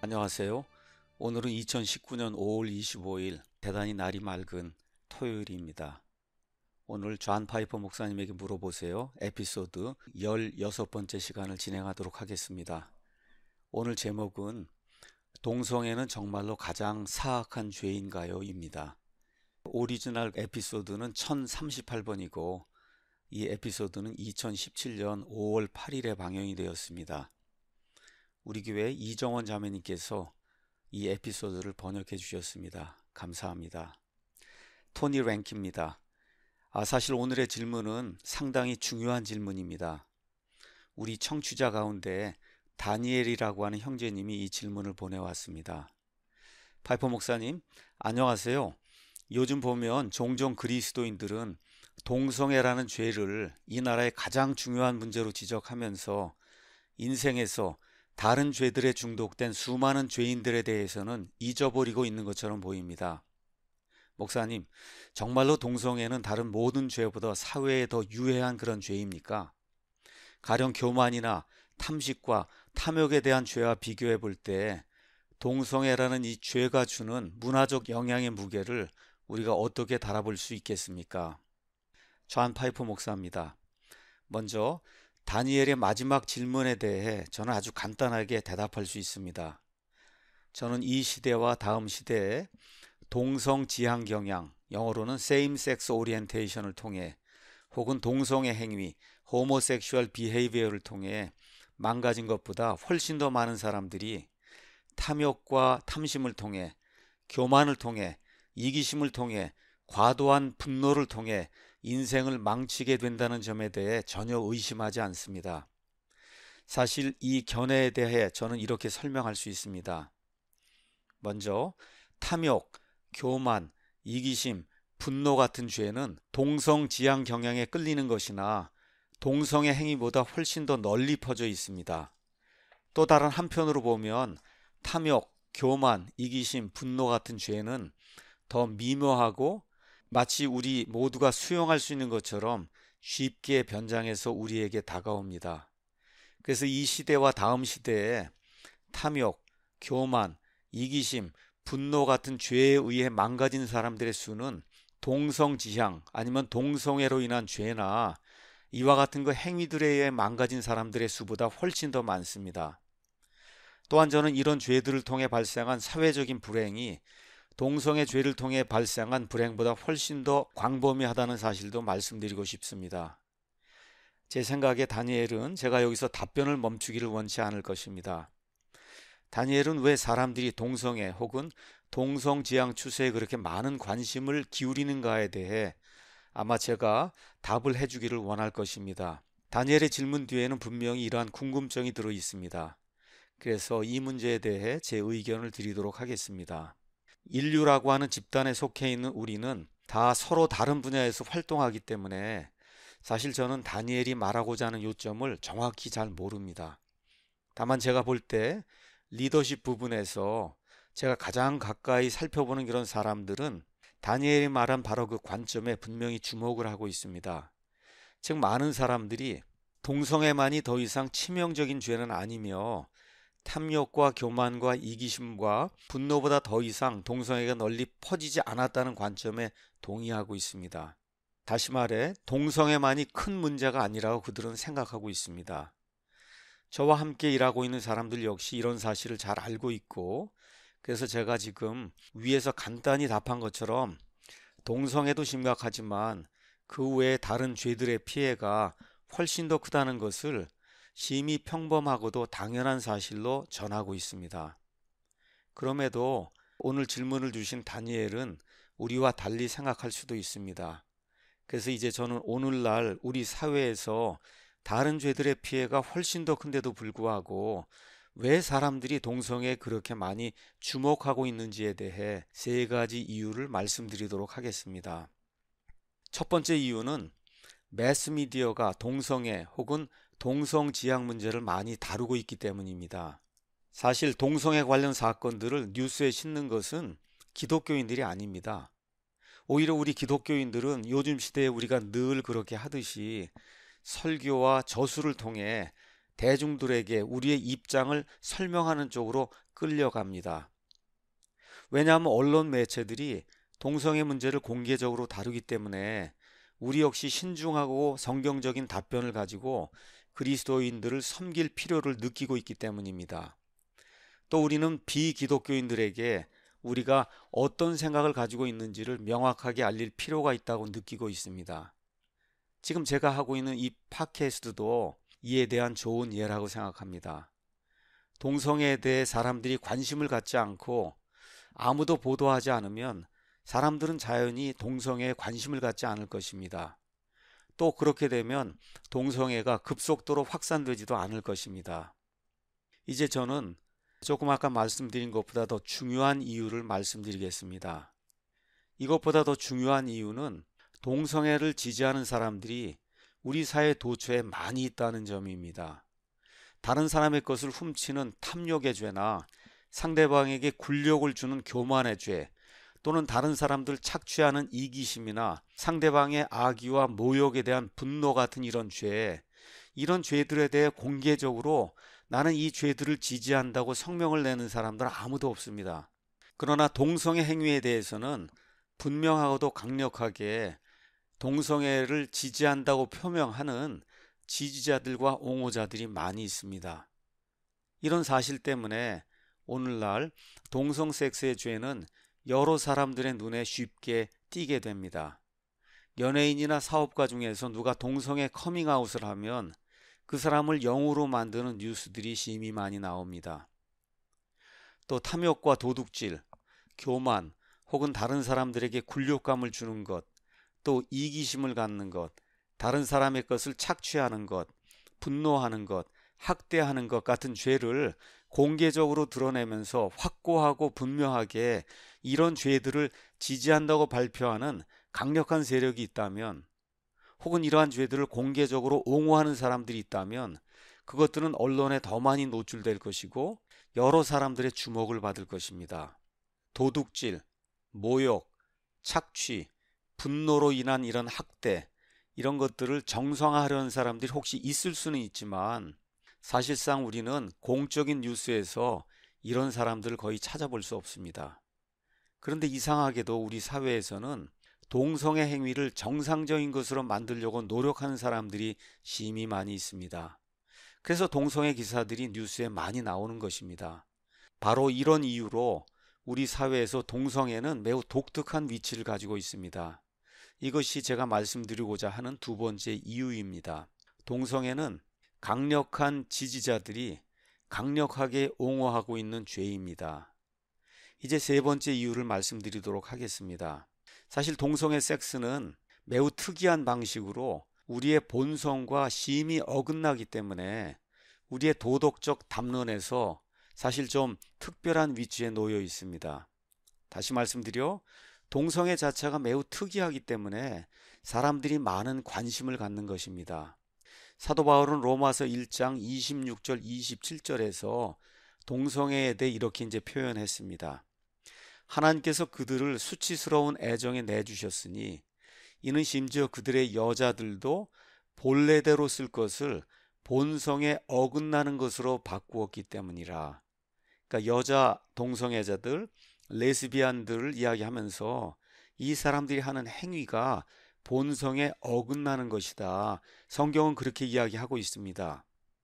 안녕하세요. 오늘은 2019년 5월 25일 대단히 날이 맑은 토요일입니다. 오늘 존 파이퍼 목사님에게 물어보세요. 에피소드 16번째 시간을 진행하도록 하겠습니다. 오늘 제목은 동성애는 정말로 가장 사악한 죄인가요? 입니다. 오리지널 에피소드는 1038번이고 이 에피소드는 2017년 5월 8일에 방영이 되었습니다. 우리 교회 이정원 자매님께서 이 에피소드를 번역해 주셨습니다. 감사합니다. 토니 랭키입니다. 사실 오늘의 질문은 상당히 중요한 질문입니다. 우리 청취자 가운데 다니엘이라고 하는 형제님이 이 질문을 보내왔습니다. 파이퍼 목사님, 안녕하세요. 요즘 보면 종종 그리스도인들은 동성애라는 죄를 이 나라의 가장 중요한 문제로 지적하면서 인생에서 다른 죄들에 중독된 수많은 죄인들에 대해서는 잊어버리고 있는 것처럼 보입니다. 목사님, 정말로 동성애는 다른 모든 죄보다 사회에 더 유해한 그런 죄입니까? 가령 교만이나 탐식과 탐욕에 대한 죄와 비교해 볼 때 동성애라는 이 죄가 주는 문화적 영향의 무게를 우리가 어떻게 달아볼 수 있겠습니까? 존 파이퍼 목사입니다. 먼저 다니엘의 마지막 질문에 대해 저는 아주 간단하게 대답할 수 있습니다. 저는 이 시대와 다음 시대에 동성 지향 경향, 영어로는 same-sex orientation을 통해 혹은 동성애 행위, homosexual behavior를 통해 망가진 것보다 훨씬 더 많은 사람들이 탐욕과 탐심을 통해, 교만을 통해, 이기심을 통해, 과도한 분노를 통해 인생을 망치게 된다는 점에 대해 전혀 의심하지 않습니다. 사실 이 견해에 대해 저는 이렇게 설명할 수 있습니다. 먼저 탐욕, 교만, 이기심, 분노 같은 죄는 동성 지향 경향에 끌리는 것이나 동성의 행위보다 훨씬 더 널리 퍼져 있습니다. 또 다른 한편으로 보면 탐욕, 교만, 이기심, 분노 같은 죄는 더 미묘하고 마치 우리 모두가 수용할 수 있는 것처럼 쉽게 변장해서 우리에게 다가옵니다. 그래서 이 시대와 다음 시대에 탐욕, 교만, 이기심, 분노 같은 죄에 의해 망가진 사람들의 수는 동성지향 아니면 동성애로 인한 죄나 이와 같은 그 행위들에 의해 망가진 사람들의 수보다 훨씬 더 많습니다. 또한 저는 이런 죄들을 통해 발생한 사회적인 불행이 동성애 죄를 통해 발생한 불행보다 훨씬 더 광범위하다는 사실도 말씀드리고 싶습니다. 제 생각에 다니엘은 제가 여기서 답변을 멈추기를 원치 않을 것입니다. 다니엘은 왜 사람들이 동성애 혹은 동성지향 추세에 그렇게 많은 관심을 기울이는가에 대해 아마 제가 답을 해주기를 원할 것입니다. 다니엘의 질문 뒤에는 분명히 이러한 궁금증이 들어 있습니다. 그래서 이 문제에 대해 제 의견을 드리도록 하겠습니다. 인류라고 하는 집단에 속해 있는 우리는 다 서로 다른 분야에서 활동하기 때문에 사실 저는 다니엘이 말하고자 하는 요점을 정확히 잘 모릅니다. 다만 제가 볼 때 리더십 부분에서 제가 가장 가까이 살펴보는 그런 사람들은 다니엘이 말한 바로 그 관점에 분명히 주목을 하고 있습니다. 즉 많은 사람들이 동성애만이 더 이상 치명적인 죄는 아니며 탐욕과 교만과 이기심과 분노보다 더 이상 동성애가 널리 퍼지지 않았다는 관점에 동의하고 있습니다. 다시 말해 동성애만이 큰 문제가 아니라고 그들은 생각하고 있습니다. 저와 함께 일하고 있는 사람들 역시 이런 사실을 잘 알고 있고 그래서 제가 지금 위에서 간단히 답한 것처럼 동성애도 심각하지만 그 외에 다른 죄들의 피해가 훨씬 더 크다는 것을 심히 평범하고도 당연한 사실로 전하고 있습니다. 그럼에도 오늘 질문을 주신 다니엘은 우리와 달리 생각할 수도 있습니다. 그래서 이제 저는 오늘날 우리 사회에서 다른 죄들의 피해가 훨씬 더 큰데도 불구하고 왜 사람들이 동성애에 그렇게 많이 주목하고 있는지에 대해 세 가지 이유를 말씀드리도록 하겠습니다. 첫 번째 이유는 매스미디어가 동성애 혹은 동성지향 문제를 많이 다루고 있기 때문입니다. 사실 동성애 관련 사건들을 뉴스에 싣는 것은 기독교인들이 아닙니다. 오히려 우리 기독교인들은 요즘 시대에 우리가 늘 그렇게 하듯이 설교와 저수를 통해 대중들에게 우리의 입장을 설명하는 쪽으로 끌려갑니다. 왜냐하면 언론 매체들이 동성애 문제를 공개적으로 다루기 때문에 우리 역시 신중하고 성경적인 답변을 가지고 그리스도인들을 섬길 필요를 느끼고 있기 때문입니다. 또 우리는 비기독교인들에게 우리가 어떤 생각을 가지고 있는지를 명확하게 알릴 필요가 있다고 느끼고 있습니다. 지금 제가 하고 있는 이 팟캐스트도 이에 대한 좋은 예라고 생각합니다. 동성애에 대해 사람들이 관심을 갖지 않고 아무도 보도하지 않으면 사람들은 자연히 동성애에 관심을 갖지 않을 것입니다. 또 그렇게 되면 동성애가 급속도로 확산되지도 않을 것입니다. 이제 저는 조금 아까 말씀드린 것보다 더 중요한 이유를 말씀드리겠습니다. 이것보다 더 중요한 이유는 동성애를 지지하는 사람들이 우리 사회 도처에 많이 있다는 점입니다. 다른 사람의 것을 훔치는 탐욕의 죄나 상대방에게 굴욕을 주는 교만의 죄, 또는 다른 사람들 착취하는 이기심이나 상대방의 악의와 모욕에 대한 분노 같은 이런 죄들에 대해 공개적으로 나는 이 죄들을 지지한다고 성명을 내는 사람들은 아무도 없습니다. 그러나 동성애 행위에 대해서는 분명하고도 강력하게 동성애를 지지한다고 표명하는 지지자들과 옹호자들이 많이 있습니다. 이런 사실 때문에 오늘날 동성 섹스의 죄는 여러 사람들의 눈에 쉽게 띄게 됩니다. 연예인이나 사업가 중에서 누가 동성애 커밍아웃을 하면 그 사람을 영으로 만드는 뉴스들이 심히 많이 나옵니다. 또 탐욕과 도둑질, 교만, 혹은 다른 사람들에게 굴욕감을 주는 것, 또 이기심을 갖는 것, 다른 사람의 것을 착취하는 것, 분노하는 것, 학대하는 것 같은 죄를 공개적으로 드러내면서 확고하고 분명하게 이런 죄들을 지지한다고 발표하는 강력한 세력이 있다면, 혹은 이러한 죄들을 공개적으로 옹호하는 사람들이 있다면 그것들은 언론에 더 많이 노출될 것이고 여러 사람들의 주목을 받을 것입니다. 도둑질, 모욕, 착취, 분노로 인한 이런 학대, 이런 것들을 정상화하려는 사람들이 혹시 있을 수는 있지만 사실상 우리는 공적인 뉴스에서 이런 사람들을 거의 찾아볼 수 없습니다. 그런데 이상하게도 우리 사회에서는 동성애 행위를 정상적인 것으로 만들려고 노력하는 사람들이 심히 많이 있습니다. 그래서 동성애 기사들이 뉴스에 많이 나오는 것입니다. 바로 이런 이유로 우리 사회에서 동성애는 매우 독특한 위치를 가지고 있습니다. 이것이 제가 말씀드리고자 하는 두 번째 이유입니다. 동성애는 강력한 지지자들이 강력하게 옹호하고 있는 죄입니다. 이제 세 번째 이유를 말씀드리도록 하겠습니다. 사실 동성애 섹스는 매우 특이한 방식으로 우리의 본성과 심히 어긋나기 때문에 우리의 도덕적 담론에서 사실 좀 특별한 위치에 놓여 있습니다. 다시 말씀드려 동성애 자체가 매우 특이하기 때문에 사람들이 많은 관심을 갖는 것입니다. 사도 바울은 로마서 1장 26절 27절에서 동성애에 대해 이렇게 이제 표현했습니다. 하나님께서 그들을 수치스러운 애정에 내주셨으니 이는 심지어 그들의 여자들도 본래대로 쓸 것을 본성에 어긋나는 것으로 바꾸었기 때문이라. 그러니까 여자 동성애자들, 레즈비안들을 이야기하면서 이 사람들이 하는 행위가 본성에 어긋나는 것이다. 성경은 그렇게 이야기하고 있습니다.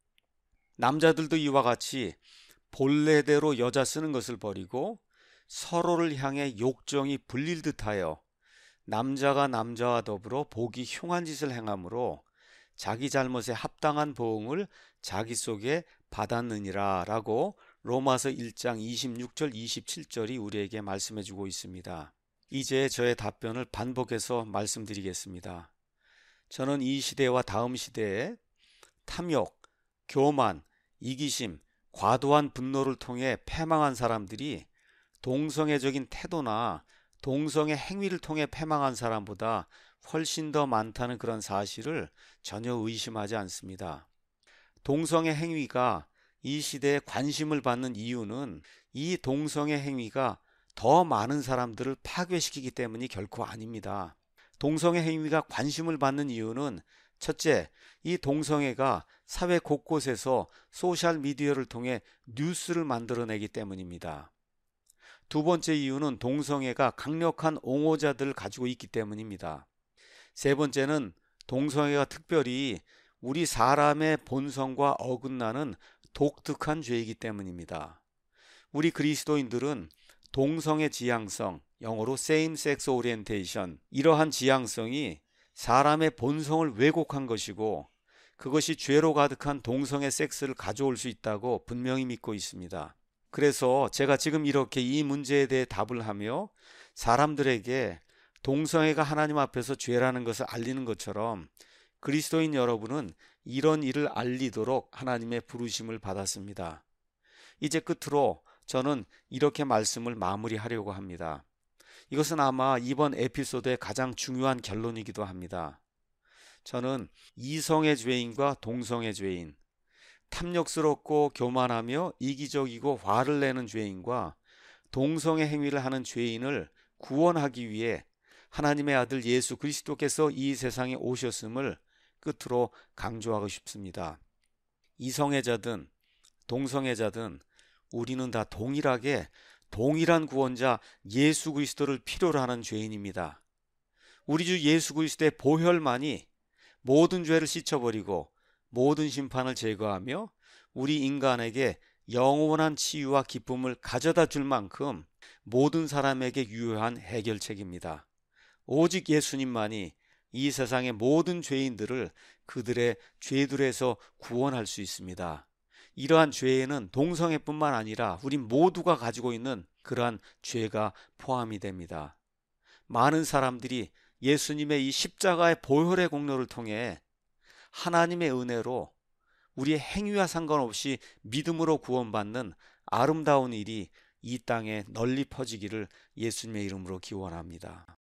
남자들도 이와 같이 본래대로 여자 쓰는 것을 버리고 서로를 향해 욕정이 불릴 듯하여 남자가 남자와 더불어 보기 흉한 짓을 행함으로 자기 잘못에 합당한 보응을 자기 속에 받았느니라 라고 로마서 1장 26절 27절이 우리에게 말씀해 주고 있습니다. 이제 저의 답변을 반복해서 말씀드리겠습니다. 저는 이 시대와 다음 시대에 탐욕, 교만, 이기심, 과도한 분노를 통해 패망한 사람들이 동성애적인 태도나 동성애 행위를 통해 패망한 사람보다 훨씬 더 많다는 그런 사실을 전혀 의심하지 않습니다. 동성애 행위가 이 시대에 관심을 받는 이유는 이 동성애 행위가 더 많은 사람들을 파괴시키기 때문이 결코 아닙니다. 동성애 행위가 관심을 받는 이유는 첫째, 이 동성애가 사회 곳곳에서 소셜미디어를 통해 뉴스를 만들어내기 때문입니다. 두 번째 이유는 동성애가 강력한 옹호자들을 가지고 있기 때문입니다. 세 번째는 동성애가 특별히 우리 사람의 본성과 어긋나는 독특한 죄이기 때문입니다. 우리 그리스도인들은 동성애 지향성, 영어로 same-sex orientation, 이러한 지향성이 사람의 본성을 왜곡한 것이고 그것이 죄로 가득한 동성애 섹스를 가져올 수 있다고 분명히 믿고 있습니다. 그래서 제가 지금 이렇게 이 문제에 대해 답을 하며 사람들에게 동성애가 하나님 앞에서 죄라는 것을 알리는 것처럼 그리스도인 여러분은 이런 일을 알리도록 하나님의 부르심을 받았습니다. 이제 끝으로 저는 이렇게 말씀을 마무리하려고 합니다. 이것은 아마 이번 에피소드의 가장 중요한 결론이기도 합니다. 저는 이성의 죄인과 동성의 죄인, 탐욕스럽고 교만하며 이기적이고 화를 내는 죄인과 동성의 행위를 하는 죄인을 구원하기 위해 하나님의 아들 예수 그리스도께서 이 세상에 오셨음을 끝으로 강조하고 싶습니다. 이성애자든 동성애자든 우리는 다 동일하게 동일한 구원자 예수 그리스도를 필요로 하는 죄인입니다. 우리 주 예수 그리스도의 보혈만이 모든 죄를 씻어버리고 모든 심판을 제거하며 우리 인간에게 영원한 치유와 기쁨을 가져다 줄 만큼 모든 사람에게 유효한 해결책입니다. 오직 예수님만이 이 세상의 모든 죄인들을 그들의 죄들에서 구원할 수 있습니다. 이러한 죄에는 동성애뿐만 아니라 우리 모두가 가지고 있는 그러한 죄가 포함이 됩니다. 많은 사람들이 예수님의 이 십자가의 보혈의 공로를 통해 하나님의 은혜로 우리의 행위와 상관없이 믿음으로 구원받는 아름다운 일이 이 땅에 널리 퍼지기를 예수님의 이름으로 기원합니다.